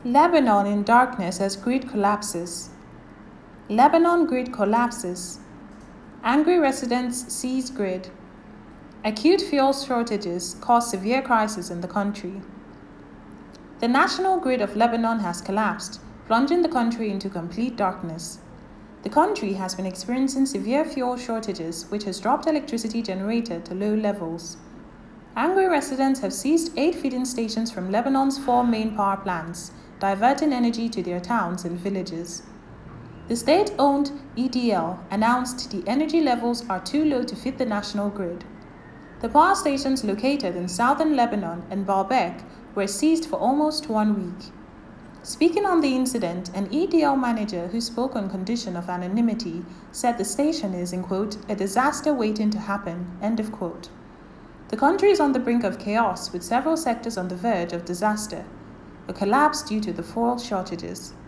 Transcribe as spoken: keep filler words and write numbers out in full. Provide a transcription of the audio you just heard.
Lebanon in darkness as grid collapses. Lebanon grid collapses. Angry residents seize grid. Acute fuel shortages cause severe crisis in the country. The national grid of Lebanon has collapsed, plunging the country into complete darkness. The country has been experiencing severe fuel shortages, which has dropped electricity generated to low levels. Angry residents have seized eight feeding stations from Lebanon's four main power plants, diverting energy to their towns and villages. The state-owned E D L announced the energy levels are too low to fit the national grid. The power stations located in southern Lebanon and Baalbek were seized for almost one week. Speaking on the incident, an E D L manager who spoke on condition of anonymity said the station is, in quote, a disaster waiting to happen, end of quote. The country is on the brink of chaos, with several sectors on the verge of disaster, a collapse due to the fuel shortages.